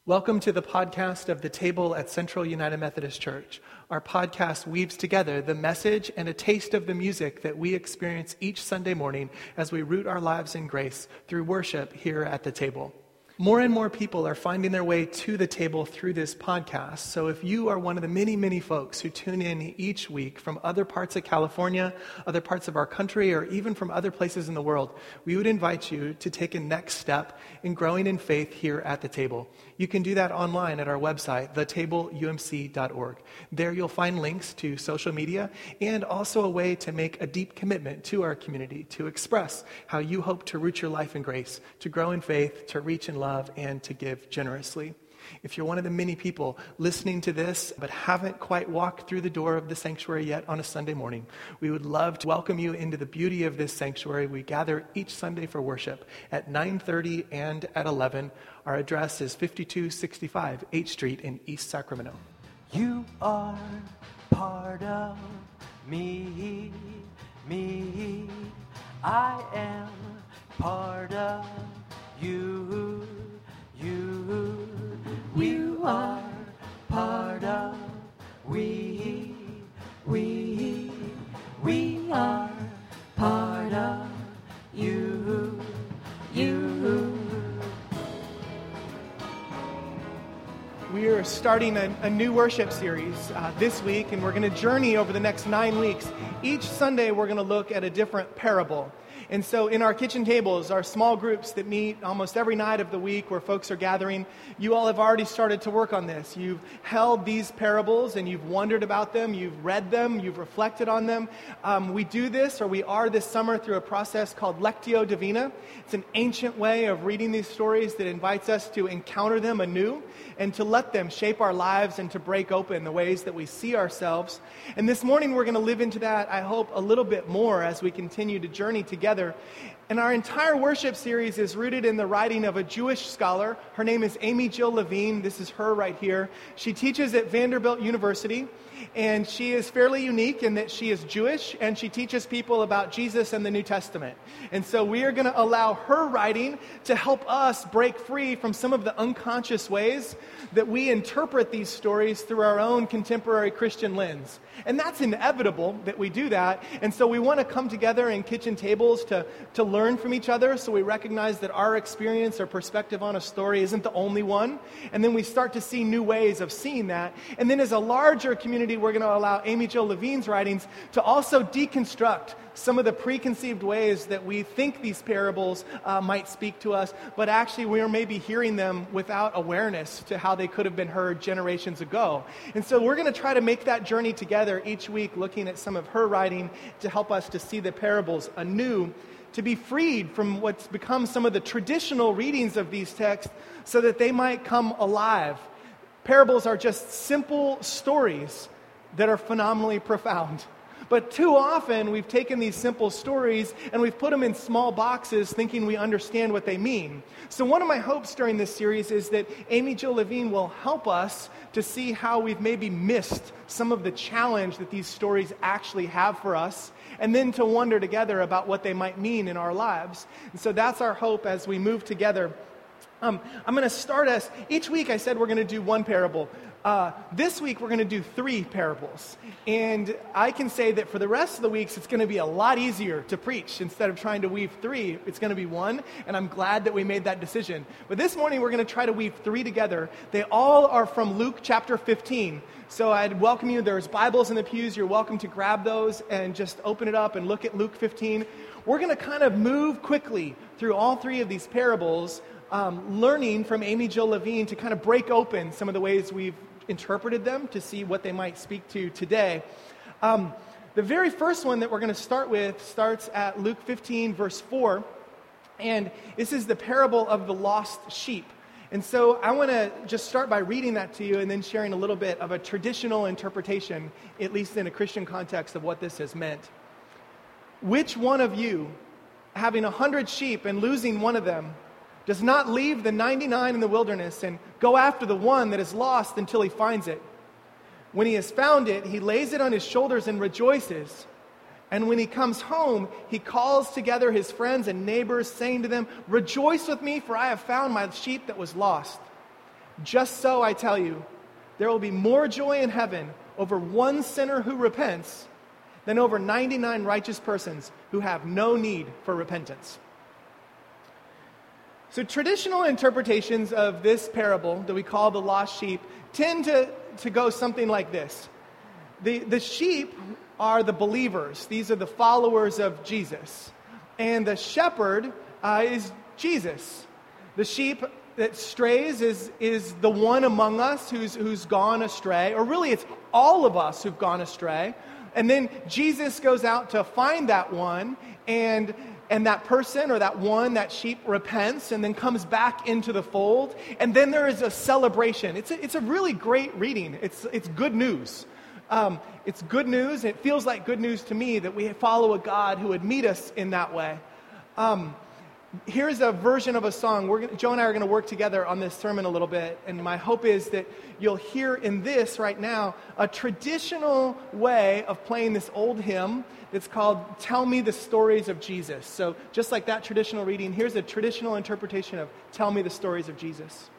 Welcome to the podcast of The Table at Central United Methodist Church. Our podcast weaves together the message and a taste of the music that we experience each Sunday morning as we root our lives in grace through worship here at The Table. More and more people are finding their way to the table through this podcast. So if you are one of the many, many folks who tune in each week from other parts of California, other parts of our country, or even from other places in the world, we would invite you to take a next step in growing in faith here at the table. You can do that online at our website, thetableumc.org. There you'll find links to social media and also a way to make a deep commitment to our community, to express how you hope to root your life in grace, to grow in faith, to reach in love, and to give generously. If you're one of the many people listening to this but haven't quite walked through the door of the sanctuary yet on a Sunday morning, we would love to welcome you into the beauty of this sanctuary. We gather each Sunday for worship at 9:30 and at 11. Our address is 5265 H Street in East Sacramento. You are part of me. I am part of you. You are part of we are part of you. We are starting a new worship series this week, and we're going to journey over the next 9 weeks. Each Sunday, we're going to look at a different parable. And so in our kitchen tables, our small groups that meet almost every night of the week where folks are gathering, you all have already started to work on this. You've held these parables and you've wondered about them, you've read them, you've reflected on them. We do this, or we are this summer, through a process called Lectio Divina. It's an ancient way of reading these stories that invites us to encounter them anew and to let them shape our lives and to break open the ways that we see ourselves. And this morning we're going to live into that, I hope, a little bit more as we continue to journey together. And our entire worship series is rooted in the writing of a Jewish scholar. Her name is Amy Jill Levine. This is her right here. She teaches at Vanderbilt University, and she is fairly unique in that she is Jewish, and she teaches people about Jesus and the New Testament. And so we are going to allow her writing to help us break free from some of the unconscious ways that we interpret these stories through our own contemporary Christian lens. And that's inevitable that we do that. And so we want to come together in kitchen tables to learn from each other, so we recognize that our experience or perspective on a story isn't the only one. And then we start to see new ways of seeing that. And then as a larger community, we're going to allow Amy Jill Levine's writings to also deconstruct some of the preconceived ways that we think these parables might speak to us, but actually we are maybe hearing them without awareness to how they could have been heard generations ago. And so we're going to try to make that journey together each week, looking at some of her writing to help us to see the parables anew, to be freed from what's become some of the traditional readings of these texts so that they might come alive. Parables are just simple stories that are phenomenally profound. But too often, we've taken these simple stories and we've put them in small boxes thinking we understand what they mean. So one of my hopes during this series is that Amy Jill Levine will help us to see how we've maybe missed some of the challenge that these stories actually have for us, and then to wonder together about what they might mean in our lives. And so that's our hope as we move together. I'm going to start us, each week I said we're going to do one parable. This week we're going to do 3 parables. And I can say that for the rest of the weeks it's going to be a lot easier to preach. Instead of trying to weave 3, it's going to be 1, and I'm glad that we made that decision. But this morning we're going to try to weave 3 together. They all are from Luke chapter 15. So I'd welcome you. There's Bibles in the pews. You're welcome to grab those and just open it up and look at Luke 15. We're going to kind of move quickly through all 3 of these parables, learning from Amy Jill Levine to kind of break open some of the ways we've interpreted them to see what they might speak to today. The very first one that we're going to start with starts at Luke 15, verse 4. And this is the parable of the lost sheep. And so I want to just start by reading that to you and then sharing a little bit of a traditional interpretation, at least in a Christian context, of what this has meant. Which one of you, having 100 sheep and losing one of them, does not leave the 99 in the wilderness and go after the one that is lost until he finds it? When he has found it, he lays it on his shoulders and rejoices. And when he comes home, he calls together his friends and neighbors, saying to them, "Rejoice with me, for I have found my sheep that was lost." Just so I tell you, there will be more joy in heaven over one sinner who repents than over 99 righteous persons who have no need for repentance. So traditional interpretations of this parable that we call the lost sheep tend to go something like this. The sheep are the believers. These are the followers of Jesus. And the shepherd is Jesus. The sheep that strays is the one among us who's gone astray, or really it's all of us who've gone astray. And then Jesus goes out to find that one, and that person or that sheep repents and then comes back into the fold. And then there is a celebration. It's a really great reading. It's good news. It's good news. It feels like good news to me that we follow a God who would meet us in that way. Here's a version of a song. Joe and I are going to work together on this sermon a little bit, and my hope is that you'll hear in this right now a traditional way of playing this old hymn that's called Tell Me the Stories of Jesus. So just like that traditional reading, here's a traditional interpretation of Tell Me the Stories of Jesus.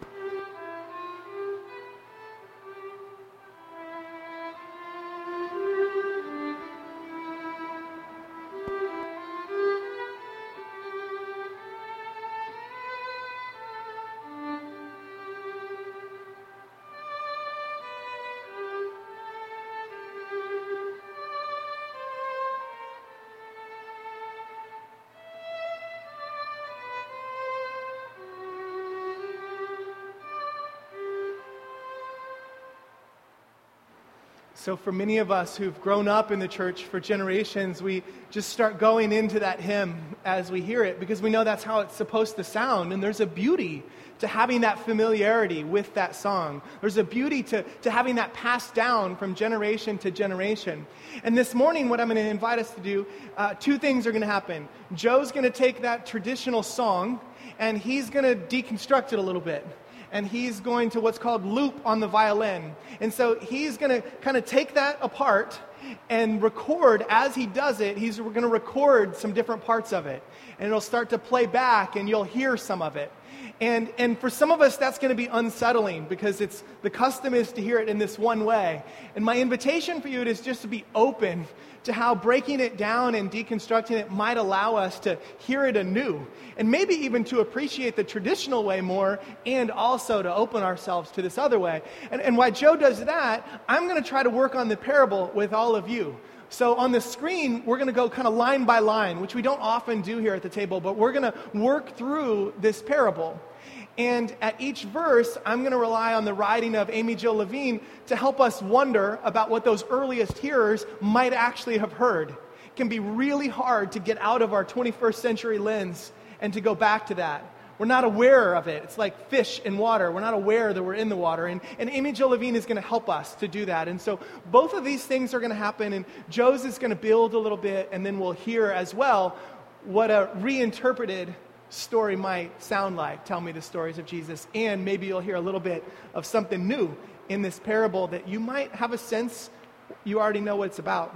So for many of us who've grown up in the church for generations, we just start going into that hymn as we hear it because we know that's how it's supposed to sound. And there's a beauty to having that familiarity with that song. There's a beauty to having that passed down from generation to generation. And this morning, what I'm going to invite us to do, two things are going to happen. Joe's going to take that traditional song and he's going to deconstruct it a little bit. And he's going to what's called loop on the violin. And so he's going to kind of take that apart and record, as he does it, we're going to record some different parts of it. And it'll start to play back and you'll hear some of it. And for some of us, that's going to be unsettling because the custom is to hear it in this one way. And my invitation for you is just to be open to how breaking it down and deconstructing it might allow us to hear it anew. And maybe even to appreciate the traditional way more and also to open ourselves to this other way. And while Joe does that, I'm going to try to work on the parable with all of you. So on the screen, we're going to go kind of line by line, which we don't often do here at the table, but we're going to work through this parable. And at each verse, I'm going to rely on the writing of Amy Jill Levine to help us wonder about what those earliest hearers might actually have heard. It can be really hard to get out of our 21st century lens and to go back to that. We're not aware of it. It's like fish in water. We're not aware that we're in the water. And Amy Jill Levine is going to help us to do that. And so both of these things are going to happen. And Joe's is going to build a little bit. And then we'll hear as well what a reinterpreted story might sound like. Tell me the stories of Jesus. And maybe you'll hear a little bit of something new in this parable that you might have a sense you already know what it's about.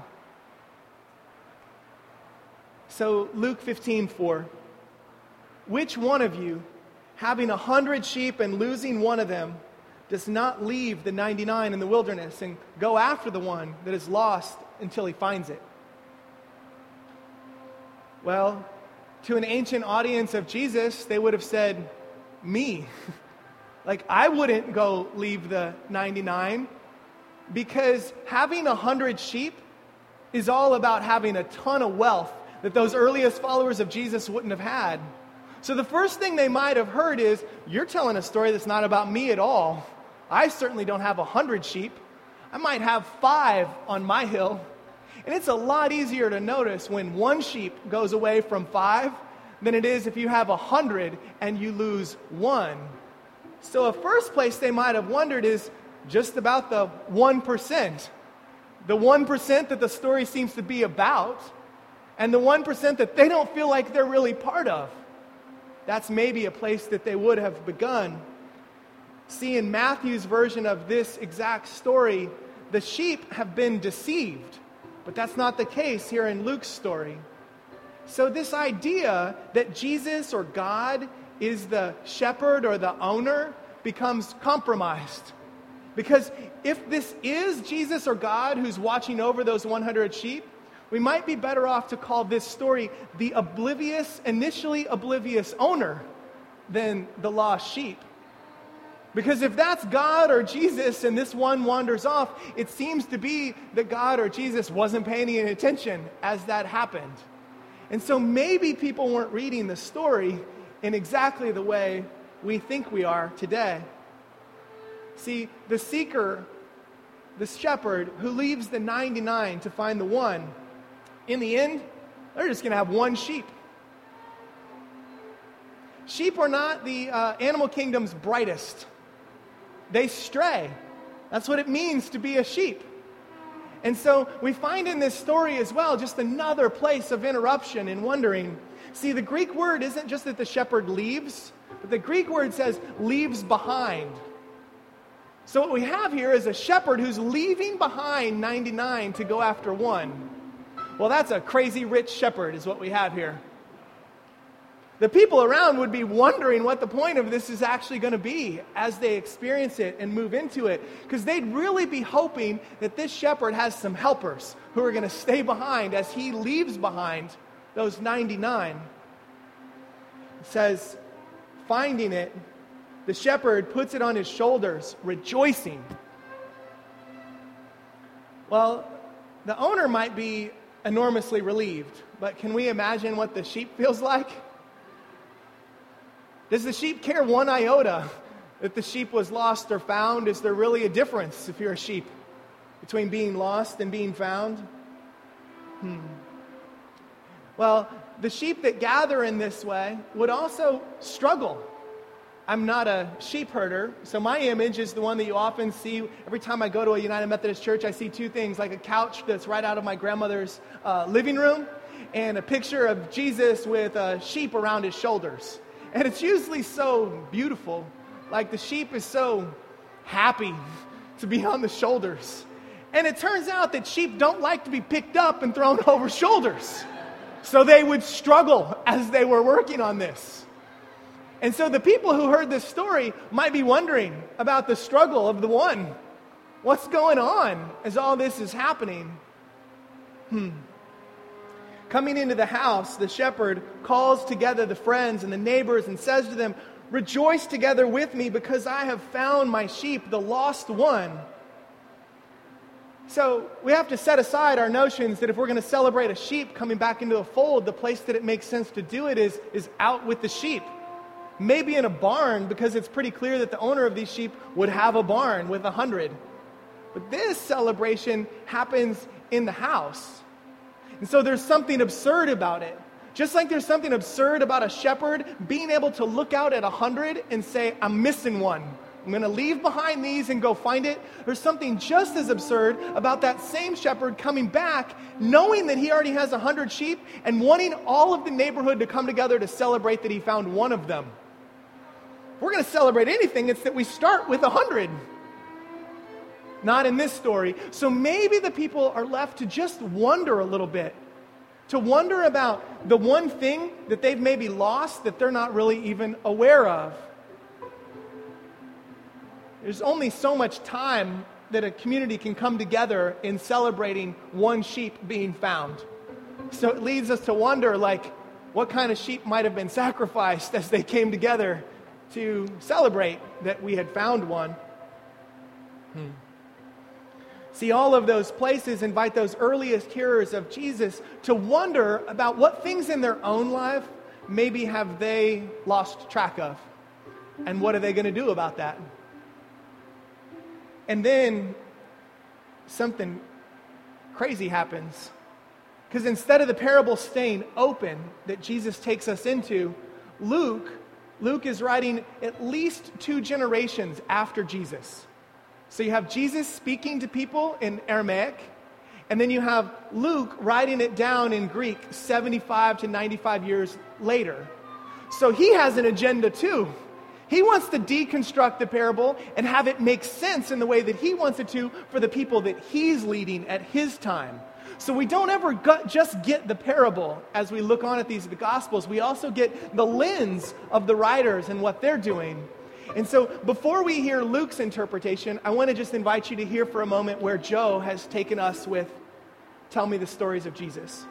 So Luke 15:4. Which one of you, having 100 sheep and losing one of them, does not leave the 99 in the wilderness and go after the one that is lost until he finds it? Well, to an ancient audience of Jesus, they would have said, me. Like, I wouldn't go leave the 99 because having 100 sheep is all about having a ton of wealth that those earliest followers of Jesus wouldn't have had. So the first thing they might have heard is, you're telling a story that's not about me at all. I certainly don't have 100 sheep. I might have 5 on my hill. And it's a lot easier to notice when one sheep goes away from 5 than it is if you have 100 and you lose 1. So a first place they might have wondered is just about the 1%. The 1% that the story seems to be about, and the 1% that they don't feel like they're really part of. That's maybe a place that they would have begun. See, in Matthew's version of this exact story, the sheep have been deceived. But that's not the case here in Luke's story. So this idea that Jesus or God is the shepherd or the owner becomes compromised. Because if this is Jesus or God who's watching over those 100 sheep, we might be better off to call this story the initially oblivious owner than the lost sheep. Because if that's God or Jesus and this one wanders off, it seems to be that God or Jesus wasn't paying any attention as that happened. And so maybe people weren't reading the story in exactly the way we think we are today. See, the seeker, the shepherd who leaves the 99 to find the one, in the end, they're just going to have one sheep. Sheep are not the animal kingdom's brightest. They stray. That's what it means to be a sheep. And so we find in this story as well just another place of interruption and wondering. See, the Greek word isn't just that the shepherd leaves, but the Greek word says leaves behind. So what we have here is a shepherd who's leaving behind 99 to go after one. Well, that's a crazy rich shepherd is what we have here. The people around would be wondering what the point of this is actually going to be as they experience it and move into it. Because they'd really be hoping that this shepherd has some helpers who are going to stay behind as he leaves behind those 99. It says, finding it, the shepherd puts it on his shoulders, rejoicing. Well, the owner might be enormously relieved, but can we imagine what the sheep feels like? Does the sheep care one iota that the sheep was lost or found? Is there really a difference, if you're a sheep, between being lost and being found? Well, the sheep that gather in this way would also struggle. I'm not a sheep herder, so my image is the one that you often see. Every time I go to a United Methodist church, I see two things, like a couch that's right out of my grandmother's living room and a picture of Jesus with a sheep around his shoulders. And it's usually so beautiful. Like the sheep is so happy to be on the shoulders. And it turns out that sheep don't like to be picked up and thrown over shoulders. So they would struggle as they were working on this. And so the people who heard this story might be wondering about the struggle of the one. What's going on as all this is happening? Coming into the house, the shepherd calls together the friends and the neighbors and says to them, "Rejoice together with me because I have found my sheep, the lost one." So we have to set aside our notions that if we're going to celebrate a sheep coming back into a fold, the place that it makes sense to do it is out with the sheep. Maybe in a barn, because it's pretty clear that the owner of these sheep would have a barn with 100. But this celebration happens in the house. And so there's something absurd about it. Just like there's something absurd about a shepherd being able to look out at 100 and say, "I'm missing one. I'm going to leave behind these and go find it." There's something just as absurd about that same shepherd coming back, knowing that he already has 100 sheep and wanting all of the neighborhood to come together to celebrate that he found one of them. If we're going to celebrate anything, it's that we start with 100. Not in this story. So maybe the people are left to just wonder a little bit. To wonder about the one thing that they've maybe lost that they're not really even aware of. There's only so much time that a community can come together in celebrating one sheep being found. So it leads us to wonder, like, what kind of sheep might have been sacrificed as they came together to celebrate that we had found one. See, all of those places invite those earliest hearers of Jesus to wonder about what things in their own life maybe have they lost track of. And what are they going to do about that? And then something crazy happens. Because instead of the parable staying open that Jesus takes us into, Luke is writing at least 2 generations after Jesus. So you have Jesus speaking to people in Aramaic, and then you have Luke writing it down in Greek 75 to 95 years later. So he has an agenda too. He wants to deconstruct the parable and have it make sense in the way that he wants it to for the people that he's leading at his time. So we don't ever just get the parable as we look on at the Gospels. We also get the lens of the writers and what they're doing. And so before we hear Luke's interpretation, I want to just invite you to hear for a moment where Joe has taken us with Tell Me the Stories of Jesus.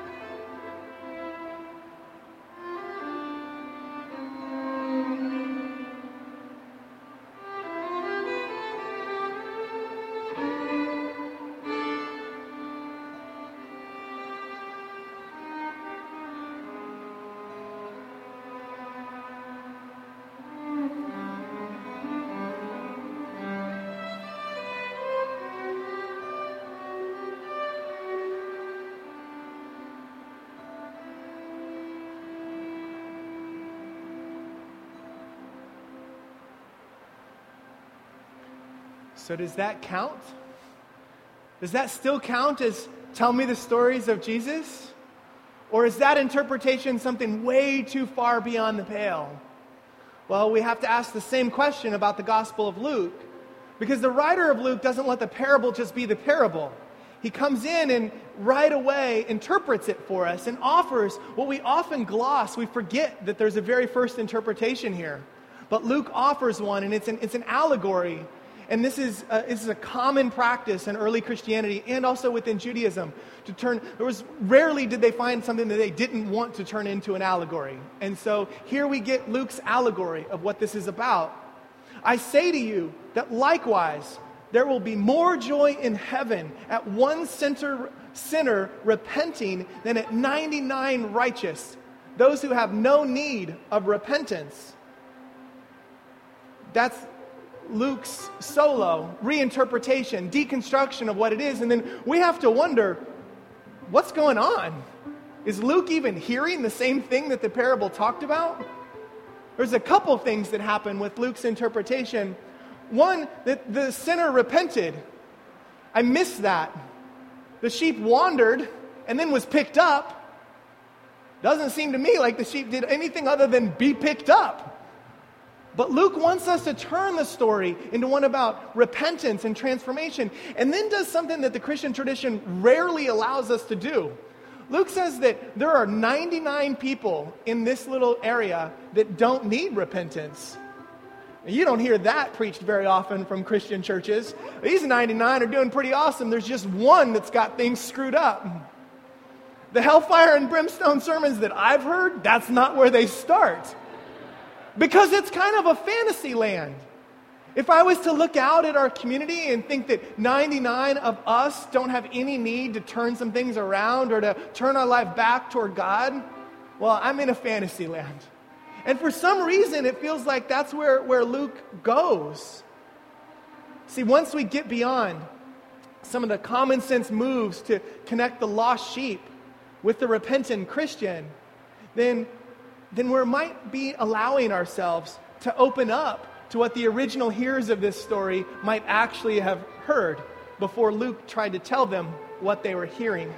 So does that count? Does that still count as Tell Me the Stories of Jesus? Or is that interpretation something way too far beyond the pale? Well, we have to ask the same question about the Gospel of Luke, because the writer of Luke doesn't let the parable just be the parable. He comes in and right away interprets it for us and offers what we often gloss. We forget that there's a very first interpretation here. But Luke offers one, and it's an allegory. And this is a common practice in early Christianity and also within Judaism to turn. Rarely did they find something that they didn't want to turn into an allegory. And so here we get Luke's allegory of what this is about. I say to you that likewise there will be more joy in heaven at one sinner repenting than at 99 righteous, those who have no need of repentance. That's Luke's solo reinterpretation, deconstruction of what it is. And then we have to wonder, what's going on? Is Luke even hearing the same thing that the parable talked about? There's a couple things that happen with Luke's interpretation. One, that the sinner repented. I missed that. The sheep wandered and then was picked up. Doesn't seem to me like the sheep did anything other than be picked up. But Luke wants us to turn the story into one about repentance and transformation, and then does something that the Christian tradition rarely allows us to do. Luke says that there are 99 people in this little area that don't need repentance. You don't hear that preached very often from Christian churches. These 99 are doing pretty awesome. There's just one that's got things screwed up. The hellfire and brimstone sermons that I've heard, that's not where they start. Because it's kind of a fantasy land. If I was to look out at our community and think that 99 of us don't have any need to turn some things around or to turn our life back toward God, well, I'm in a fantasy land. And for some reason, it feels like that's where Luke goes. See, once we get beyond some of the common sense moves to connect the lost sheep with the repentant Christian, then we might be allowing ourselves to open up to what the original hearers of this story might actually have heard before Luke tried to tell them what they were hearing.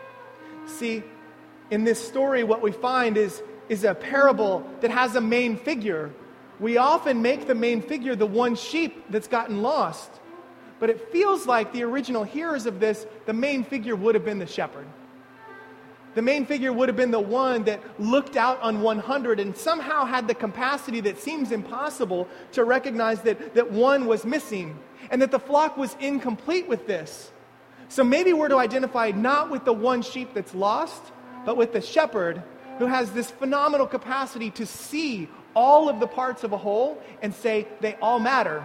See, in this story, what we find is a parable that has a main figure. We often make the main figure the one sheep that's gotten lost. But it feels like the original hearers of this, the main figure would have been the shepherd. The main figure would have been the one that looked out on 100 and somehow had the capacity that seems impossible to recognize that one was missing and that the flock was incomplete with this. So maybe we're to identify not with the one sheep that's lost, but with the shepherd who has this phenomenal capacity to see all of the parts of a whole and say they all matter.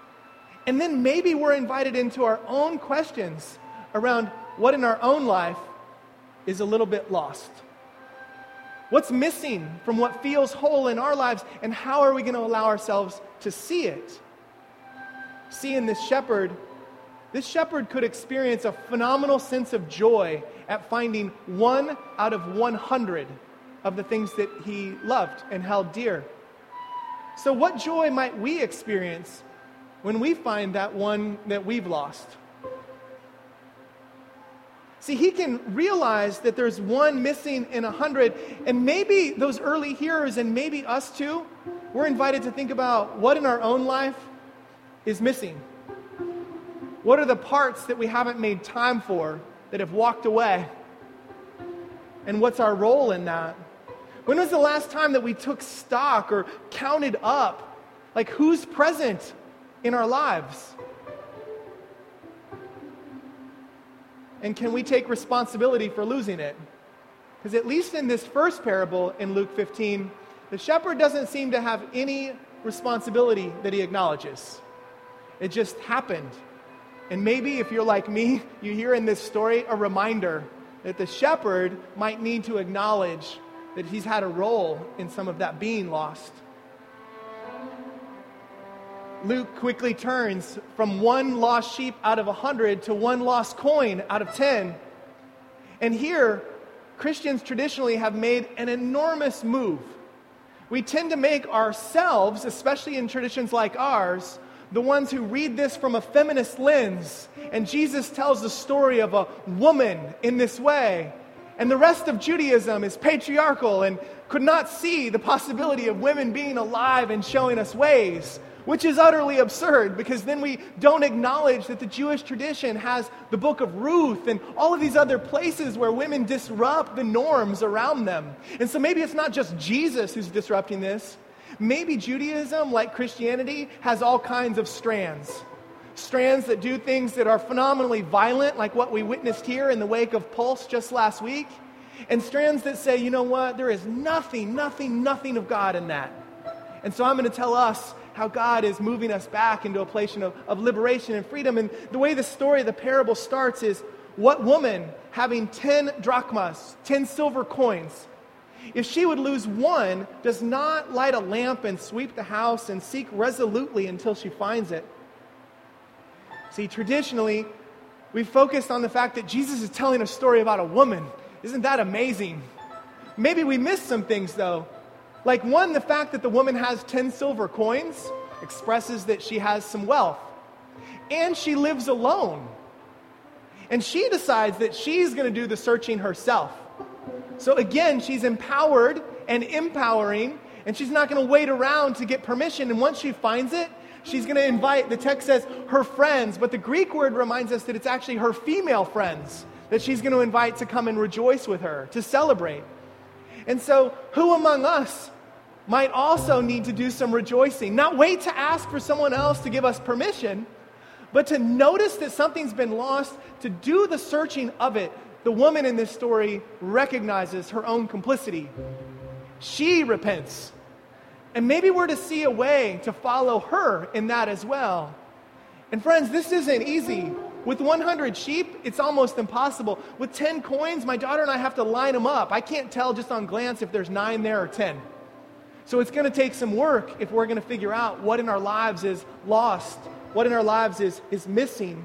And then maybe we're invited into our own questions around what in our own life is a little bit lost. What's missing from what feels whole in our lives, and how are we going to allow ourselves to see it? Seeing this shepherd could experience a phenomenal sense of joy at finding 1 out of 100 of the things that he loved and held dear. So what joy might we experience when we find that one that we've lost? See, he can realize that there's one missing in 100, and maybe those early hearers, and maybe us too, we're invited to think about what in our own life is missing. What are the parts that we haven't made time for, that have walked away? And what's our role in that? When was the last time that we took stock or counted up Like, who's present in our lives? And can we take responsibility for losing it? Because at least in this first parable in Luke 15, the shepherd doesn't seem to have any responsibility that he acknowledges. It just happened. And maybe if you're like me, you hear in this story a reminder that the shepherd might need to acknowledge that he's had a role in some of that being lost. Luke quickly turns from one lost sheep out of 100 to one lost coin out of 10. And here, Christians traditionally have made an enormous move. We tend to make ourselves, especially in traditions like ours, the ones who read this from a feminist lens. And Jesus tells the story of a woman in this way. And the rest of Judaism is patriarchal and could not see the possibility of women being alive and showing us ways, which is utterly absurd, because then we don't acknowledge that the Jewish tradition has the book of Ruth and all of these other places where women disrupt the norms around them. And so maybe it's not just Jesus who's disrupting this. Maybe Judaism, like Christianity, has all kinds of strands. Strands that do things that are phenomenally violent, like what we witnessed here in the wake of Pulse just last week. And strands that say, you know what, there is nothing of God in that. And so I'm going to tell us how God is moving us back into a place of liberation and freedom. And the way the story, the parable starts is, what woman having 10 drachmas, 10 silver coins, if she would lose one, does not light a lamp and sweep the house and seek resolutely until she finds it? See, traditionally, we focused on the fact that Jesus is telling a story about a woman. Isn't that amazing? Maybe we missed some things, though. Like, one, the fact that the woman has 10 silver coins expresses that she has some wealth. And she lives alone. And she decides that she's going to do the searching herself. So again, she's empowered and empowering, and she's not going to wait around to get permission. And once she finds it, she's going to invite, the text says, her friends. But the Greek word reminds us that it's actually her female friends that she's going to invite to come and rejoice with her, to celebrate. And so, who among us might also need to do some rejoicing? Not wait to ask for someone else to give us permission, but to notice that something's been lost, to do the searching of it. The woman in this story recognizes her own complicity. She repents. And maybe we're to see a way to follow her in that as well. And friends, this isn't easy. With 100 sheep, it's almost impossible. With 10 coins, my daughter and I have to line them up. I can't tell just on glance if there's 9 there or 10. So it's going to take some work if we're going to figure out what in our lives is lost, what in our lives is missing.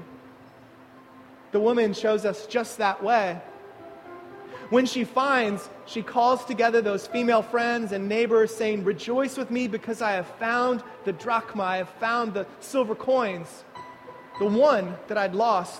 The woman shows us just that way. When she finds, she calls together those female friends and neighbors saying, "Rejoice with me because I have found the drachma, I have found the silver coins, the one that I'd lost."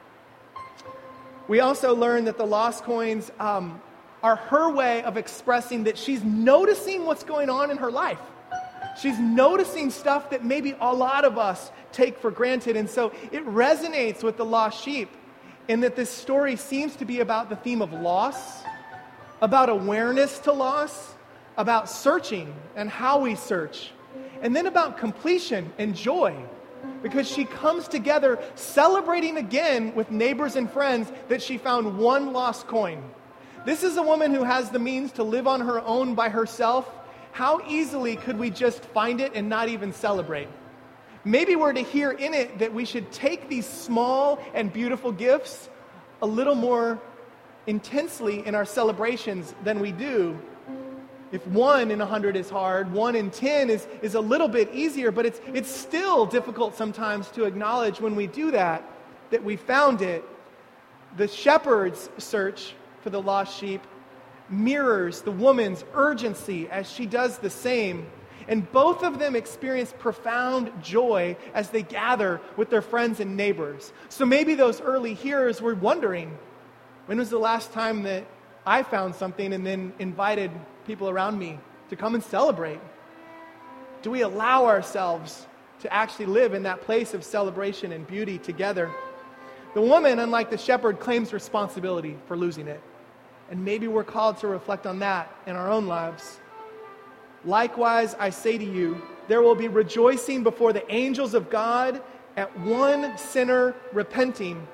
We also learn that the lost coins are her way of expressing that she's noticing what's going on in her life. She's noticing stuff that maybe a lot of us take for granted. And so it resonates with the lost sheep in that this story seems to be about the theme of loss, about awareness to loss, about searching and how we search, and then about completion and joy. Because she comes together celebrating again with neighbors and friends that she found one lost coin. This is a woman who has the means to live on her own by herself. How easily could we just find it and not even celebrate? Maybe we're to hear in it that we should take these small and beautiful gifts a little more intensely in our celebrations than we do. If 1 in 100 is hard, 1 in 10 is a little bit easier, but it's still difficult sometimes to acknowledge when we do that we found it. The shepherd's search for the lost sheep mirrors the woman's urgency as she does the same. And both of them experience profound joy as they gather with their friends and neighbors. So maybe those early hearers were wondering, when was the last time that I found something and then invited people around me to come and celebrate? Do we allow ourselves to actually live in that place of celebration and beauty together? The woman, unlike the shepherd, claims responsibility for losing it. And maybe we're called to reflect on that in our own lives. Likewise, I say to you, there will be rejoicing before the angels of God at one sinner repenting.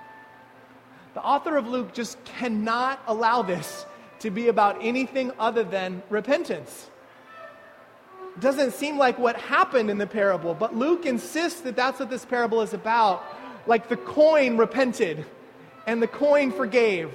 The author of Luke just cannot allow this to be about anything other than repentance. It doesn't seem like what happened in the parable, but Luke insists that that's what this parable is about. Like the coin repented and the coin forgave.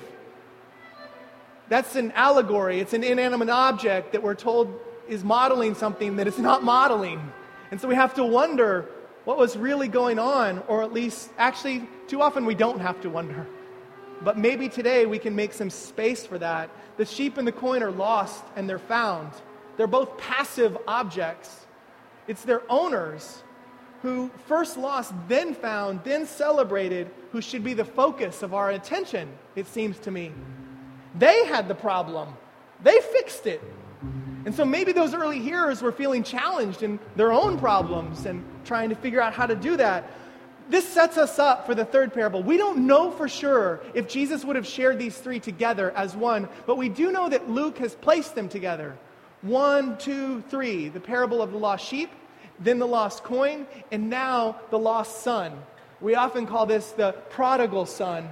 That's an allegory. It's an inanimate object that we're told is modeling something that it's not modeling. And so we have to wonder what was really going on, or at least, actually, too often we don't have to wonder. But maybe today we can make some space for that. The sheep and the coin are lost and they're found. They're both passive objects. It's their owners who first lost, then found, then celebrated, who should be the focus of our attention, it seems to me. They had the problem. They fixed it. And so maybe those early hearers were feeling challenged in their own problems and trying to figure out how to do that. This sets us up for the third parable. We don't know for sure if Jesus would have shared these three together as one, but we do know that Luke has placed them together. 1, 2, 3, the parable of the lost sheep, then the lost coin, and now the lost son. We often call this the prodigal son.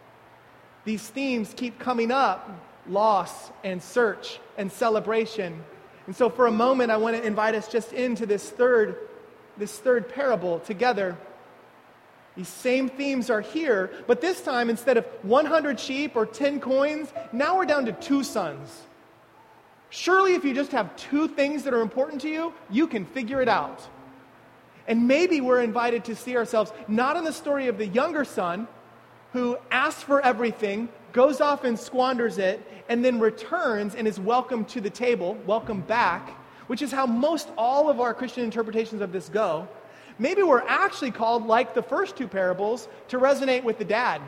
These themes keep coming up: loss and search and celebration. And so for a moment, I want to invite us just into this third parable together. These same themes are here, but this time, instead of 100 sheep or 10 coins, now we're down to 2 sons. Surely if you just have 2 things that are important to you, you can figure it out. And maybe we're invited to see ourselves not in the story of the younger son who asks for everything, goes off and squanders it, and then returns and is welcomed to the table, welcome back, which is how most all of our Christian interpretations of this go. Maybe we're actually called, like the first 2 parables, to resonate with the dad.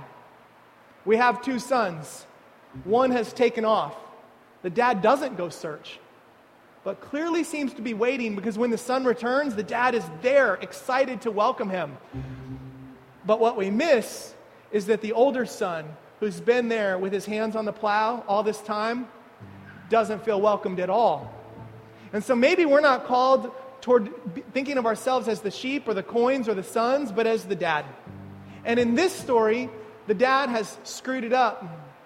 We have 2 sons. One has taken off. The dad doesn't go search, but clearly seems to be waiting, because when the son returns, the dad is there, excited to welcome him. But what we miss is that the older son, who's been there with his hands on the plow all this time, doesn't feel welcomed at all. And so maybe we're not called toward thinking of ourselves as the sheep or the coins or the sons, but as the dad. And in this story, the dad has screwed it up.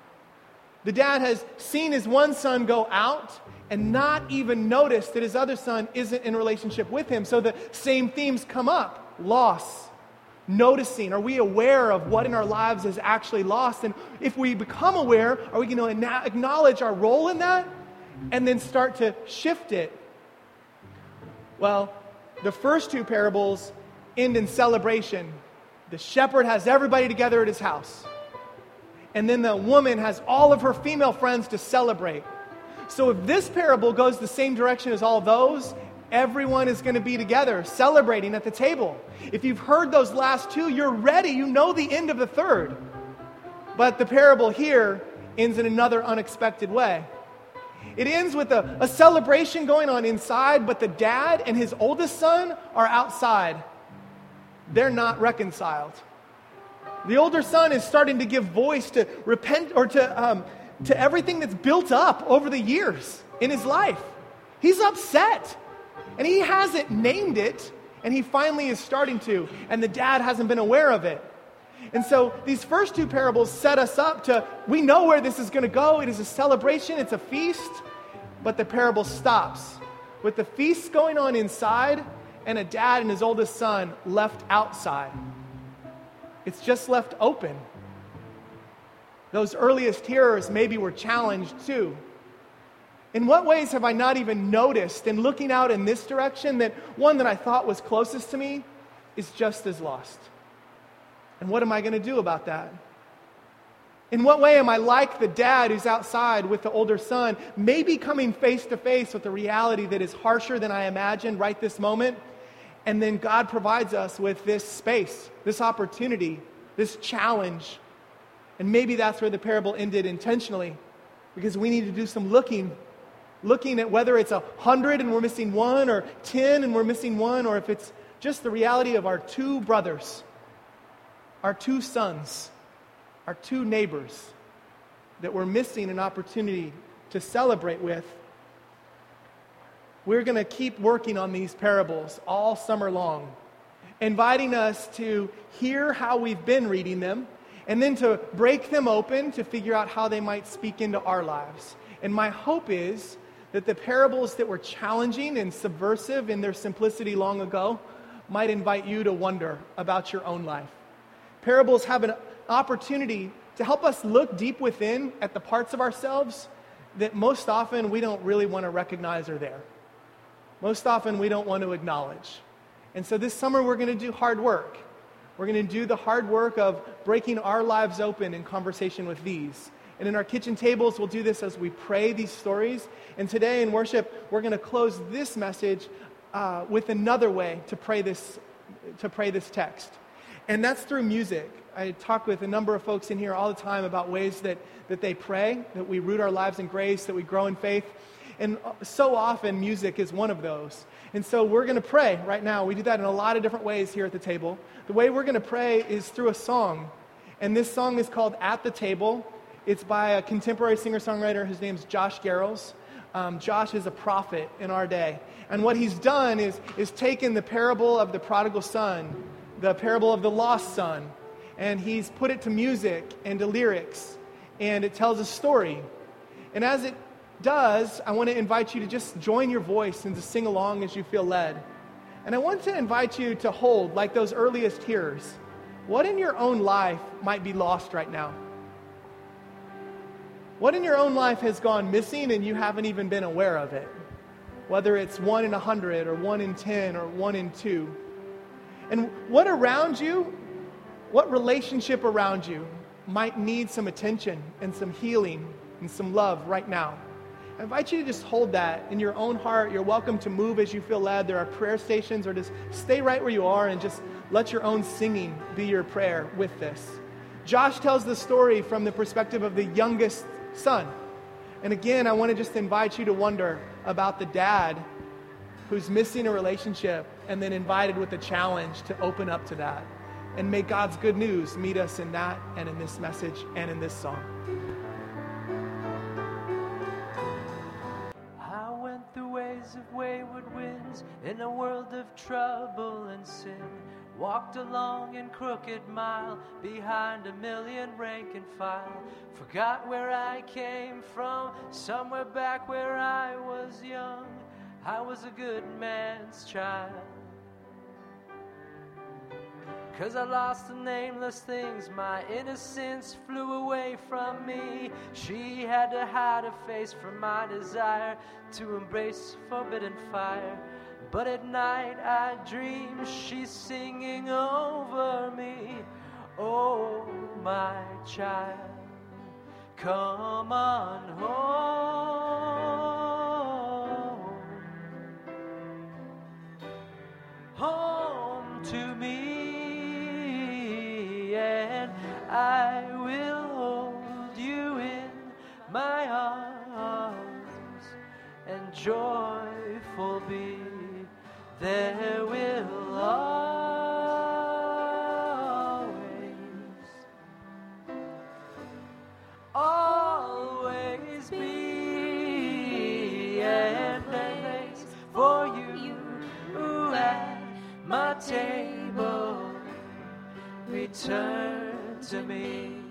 The dad has seen his one son go out and not even noticed that his other son isn't in relationship with him. So the same themes come up: loss, noticing. Are we aware of what in our lives is actually lost? And if we become aware, are we going to acknowledge our role in that and then start to shift it? Well, the first 2 parables end in celebration. The shepherd has everybody together at his house. And then the woman has all of her female friends to celebrate. So if this parable goes the same direction as all those, everyone is going to be together celebrating at the table. If you've heard those last 2, you're ready. You know the end of the third. But the parable here ends in another unexpected way. It ends with a celebration going on inside, but the dad and his oldest son are outside. They're not reconciled. The older son is starting to give voice to repent, or to everything that's built up over the years in his life. He's upset, and he hasn't named it, and he finally is starting to, and the dad hasn't been aware of it. And so these first 2 parables set us up to, we know where this is going to go. It is a celebration, it's a feast, but the parable stops with the feast going on inside and a dad and his oldest son left outside. It's just left open. Those earliest hearers maybe were challenged too. In what ways have I not even noticed, in looking out in this direction, that one that I thought was closest to me is just as lost? And what am I going to do about that? In what way am I like the dad who's outside with the older son, maybe coming face to face with a reality that is harsher than I imagined right this moment? And then God provides us with this space, this opportunity, this challenge. And maybe that's where the parable ended intentionally, because we need to do some looking at whether it's 100 and we're missing 1, or 10 and we're missing 1, or if it's just the reality of our 2 brothers, our 2 sons, our 2 neighbors that we're missing an opportunity to celebrate with. we're going to keep working on these parables all summer long, inviting us to hear how we've been reading them, and then to break them open to figure out how they might speak into our lives. And my hope is that the parables that were challenging and subversive in their simplicity long ago might invite you to wonder about your own life. Parables have an opportunity to help us look deep within at the parts of ourselves that most often we don't really want to recognize are there. Most often we don't want to acknowledge. And so this summer we're going to do hard work. We're going to do the hard work of breaking our lives open in conversation with these. And in our kitchen tables, we'll do this as we pray these stories. And today in worship, we're going to close this message with another way to pray this text. And that's through music. I talk with a number of folks in here all the time about ways that they pray, that we root our lives in grace, that we grow in faith. And so often music is one of those. And so we're going to pray right now. We do that in a lot of different ways here at the table. The way we're going to pray is through a song. And this song is called At the Table. It's by a contemporary singer-songwriter. His name's Josh Garrels. Josh is a prophet in our day. And what he's done is taken the parable of the prodigal son, the parable of the lost son, and he's put it to music and to lyrics. And it tells a story. And as it does, I want to invite you to just join your voice and to sing along as you feel led. And I want to invite you to hold, like those earliest hearers, what in your own life might be lost right now? What in your own life has gone missing and you haven't even been aware of it? Whether it's 1 in 100 or 1 in 10 or 1 in 2. And what around you, what relationship around you might need some attention and some healing and some love right now? I invite you to just hold that in your own heart. You're welcome to move as you feel led. There are prayer stations, or just stay right where you are and just let your own singing be your prayer with this. Josh tells the story from the perspective of the youngest son. And again, I want to just invite you to wonder about the dad who's missing a relationship and then invited with a challenge to open up to that. And may God's good news meet us in that and in this message and in this song. Of wayward winds in a world of trouble and sin, walked a long and crooked mile behind a million rank and file, forgot where I came from, somewhere back where I was young. I was a good man's child. 'Cause I lost the nameless things, my innocence flew away from me. She had to hide her face from my desire to embrace forbidden fire. But at night I dream she's singing over me. Oh, my child, come on home, home to me. And I will hold you in my arms and joyful be. There will always be a place for you at my table. Return to me.